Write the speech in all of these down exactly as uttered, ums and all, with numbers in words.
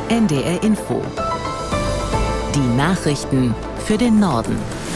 N D R Info. Die Nachrichten für den Norden.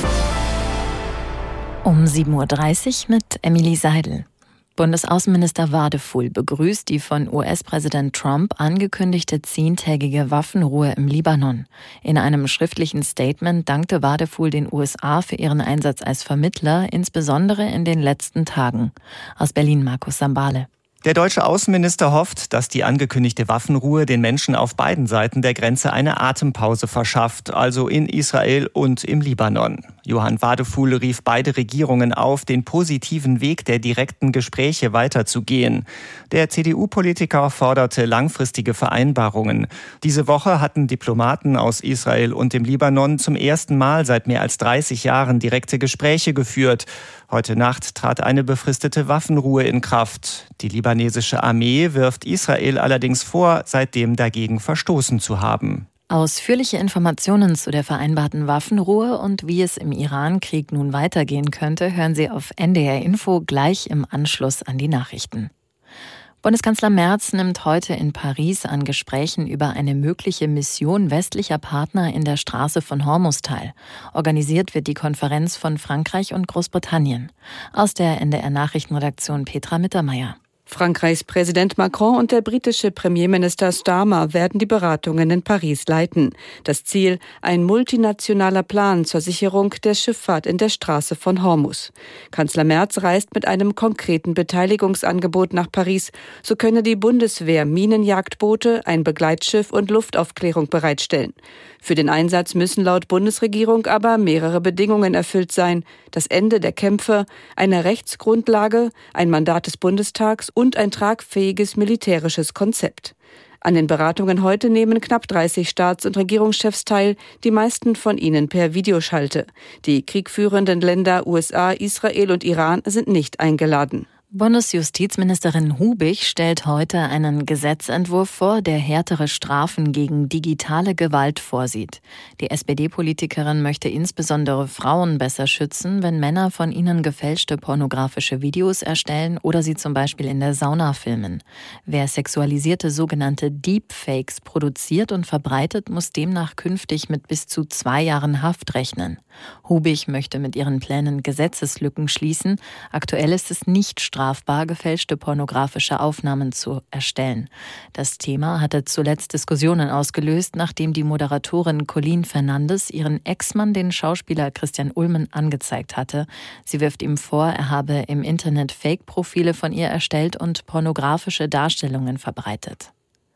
Um sieben Uhr dreißig mit Emily Seidel. Bundesaußenminister Wadefuhl begrüßt die von U S-Präsident Trump angekündigte zehntägige Waffenruhe im Libanon. In einem schriftlichen Statement dankte Wadefuhl den U S A für ihren Einsatz als Vermittler, insbesondere in den letzten Tagen. Aus Berlin Markus Sambale. Der deutsche Außenminister hofft, dass die angekündigte Waffenruhe den Menschen auf beiden Seiten der Grenze eine Atempause verschafft, also in Israel und im Libanon. Johann Wadefuhl rief beide Regierungen auf, den positiven Weg der direkten Gespräche weiterzugehen. Der C D U-Politiker forderte langfristige Vereinbarungen. Diese Woche hatten Diplomaten aus Israel und dem Libanon zum ersten Mal seit mehr als dreißig Jahren direkte Gespräche geführt. Heute Nacht trat eine befristete Waffenruhe in Kraft. Die libanesische Armee wirft Israel allerdings vor, seitdem dagegen verstoßen zu haben. Ausführliche Informationen zu der vereinbarten Waffenruhe und wie es im Iran-Krieg nun weitergehen könnte, hören Sie auf N D R Info gleich im Anschluss an die Nachrichten. Bundeskanzler Merz nimmt heute in Paris an Gesprächen über eine mögliche Mission westlicher Partner in der Straße von Hormuz teil. Organisiert wird die Konferenz von Frankreich und Großbritannien. Aus der N D R-Nachrichtenredaktion Petra Mittermeier. Frankreichs Präsident Macron und der britische Premierminister Starmer werden die Beratungen in Paris leiten. Das Ziel: ein multinationaler Plan zur Sicherung der Schifffahrt in der Straße von Hormuz. Kanzler Merz reist mit einem konkreten Beteiligungsangebot nach Paris. So könne die Bundeswehr Minenjagdboote, ein Begleitschiff und Luftaufklärung bereitstellen. Für den Einsatz müssen laut Bundesregierung aber mehrere Bedingungen erfüllt sein: das Ende der Kämpfe, eine Rechtsgrundlage, ein Mandat des Bundestags und ein tragfähiges militärisches Konzept. An den Beratungen heute nehmen knapp dreißig Staats- und Regierungschefs teil, die meisten von ihnen per Videoschalte. Die kriegführenden Länder U S A, Israel und Iran sind nicht eingeladen. Bundesjustizministerin Hubig stellt heute einen Gesetzentwurf vor, der härtere Strafen gegen digitale Gewalt vorsieht. Die S P D-Politikerin möchte insbesondere Frauen besser schützen, wenn Männer von ihnen gefälschte pornografische Videos erstellen oder sie zum Beispiel in der Sauna filmen. Wer sexualisierte sogenannte Deepfakes produziert und verbreitet, muss demnach künftig mit bis zu zwei Jahren Haft rechnen. Hubig möchte mit ihren Plänen Gesetzeslücken schließen. Aktuell ist es nicht strafbar, gefälschte pornografische Aufnahmen zu erstellen. Das Thema hatte zuletzt Diskussionen ausgelöst, nachdem die Moderatorin Colleen Fernandes ihren Ex-Mann, den Schauspieler Christian Ulmen, angezeigt hatte. Sie wirft ihm vor, er habe im Internet Fake-Profile von ihr erstellt und pornografische Darstellungen verbreitet.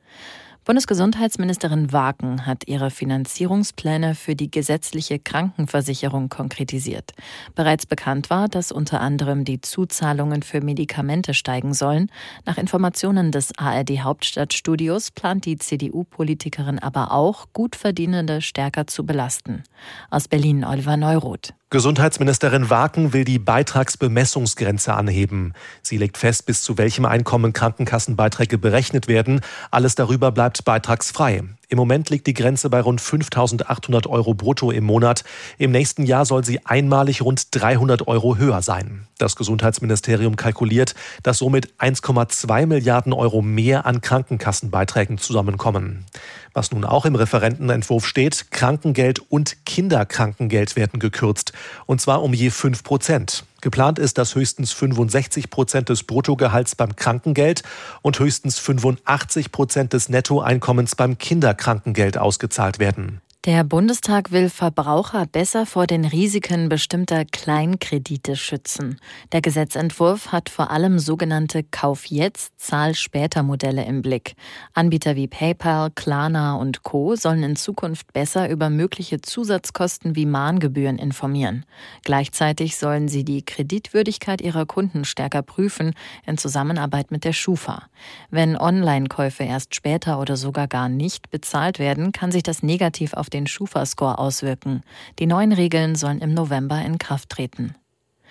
Bundesgesundheitsministerin Waken hat ihre Finanzierungspläne für die gesetzliche Krankenversicherung konkretisiert. Bereits bekannt war, dass unter anderem die Zuzahlungen für Medikamente steigen sollen. Nach Informationen des A R D-Hauptstadtstudios plant die C D U-Politikerin aber auch, Gutverdienende stärker zu belasten. Aus Berlin Oliver Neuroth. Gesundheitsministerin Waken will die Beitragsbemessungsgrenze anheben. Sie legt fest, bis zu welchem Einkommen Krankenkassenbeiträge berechnet werden. Alles darüber bleibt beitragsfrei. Im Moment liegt die Grenze bei rund fünftausendachthundert Euro brutto im Monat. Im nächsten Jahr soll sie einmalig rund dreihundert Euro höher sein. Das Gesundheitsministerium kalkuliert, dass somit eins Komma zwei Milliarden Euro mehr an Krankenkassenbeiträgen zusammenkommen. Was nun auch im Referentenentwurf steht: Krankengeld und Kinderkrankengeld werden gekürzt. Und zwar um je fünf Prozent. Geplant ist, dass höchstens fünfundsechzig Prozent des Bruttogehalts beim Krankengeld und höchstens fünfundachtzig Prozent des Nettoeinkommens beim Kinderkrankengeld ausgezahlt werden. Der Bundestag will Verbraucher besser vor den Risiken bestimmter Kleinkredite schützen. Der Gesetzentwurf hat vor allem sogenannte Kauf-jetzt, Zahl-später-Modelle im Blick. Anbieter wie PayPal, Klarna und Co. sollen in Zukunft besser über mögliche Zusatzkosten wie Mahngebühren informieren. Gleichzeitig sollen sie die Kreditwürdigkeit ihrer Kunden stärker prüfen, in Zusammenarbeit mit der Schufa. Wenn Online-Käufe erst später oder sogar gar nicht bezahlt werden, kann sich das negativ auf den Schufa-Score auswirken. Die neuen Regeln sollen im November in Kraft treten.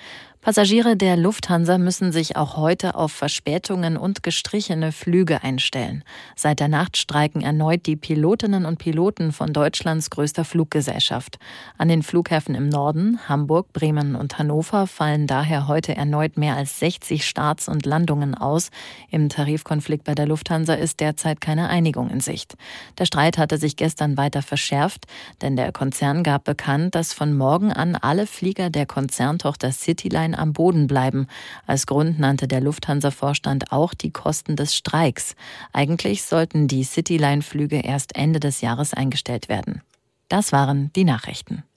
Passagiere der Lufthansa müssen sich auch heute auf Verspätungen und gestrichene Flüge einstellen. Seit der Nacht streiken erneut die Pilotinnen und Piloten von Deutschlands größter Fluggesellschaft. An den Flughäfen im Norden, Hamburg, Bremen und Hannover, fallen daher heute erneut mehr als sechzig Starts und Landungen aus. Im Tarifkonflikt bei der Lufthansa ist derzeit keine Einigung in Sicht. Der Streit hatte sich gestern weiter verschärft, denn der Konzern gab bekannt, dass von morgen an alle Flieger der Konzerntochter Cityline am Boden bleiben. Als Grund nannte der Lufthansa-Vorstand auch die Kosten des Streiks. Eigentlich sollten die Cityline-Flüge erst Ende des Jahres eingestellt werden. Das waren die Nachrichten.